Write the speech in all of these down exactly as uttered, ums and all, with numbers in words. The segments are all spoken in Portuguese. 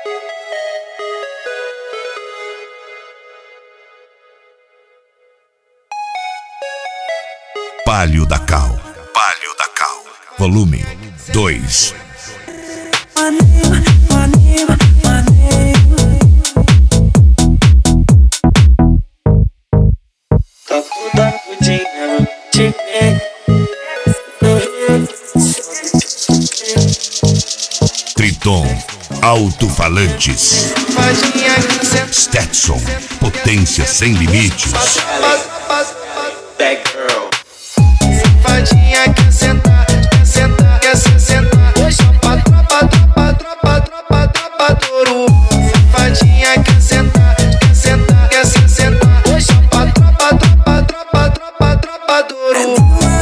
Palio da Cal. Palio da Cal. Volume dois. My name, my name, my name. Tá toda fudinha, te Triton Alto-Falantes. Stetson, potência sem limites. That girl. Safadinha quer sentar, quer sentar, quer se sentar. Tropa, tropa, tropa, tropa, tropa, tropa, touro. Safadinha quer sentar, quer sentar, quer se sentar. Tropa, tropa, tropa, tropa, tropa, tropa, touro.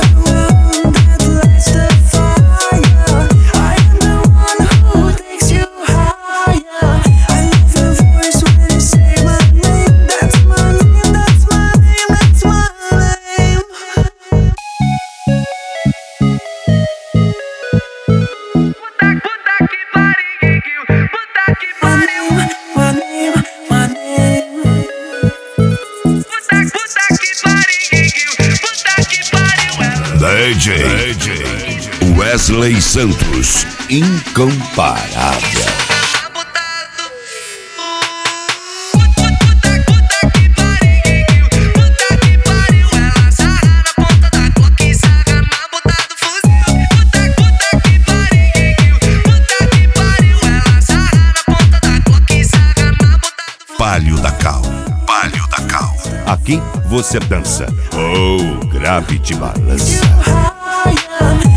D J Wesley Santos, incomparável. Palio da Cal. Palio da Cal. Aqui você dança. Oh, grave de balança.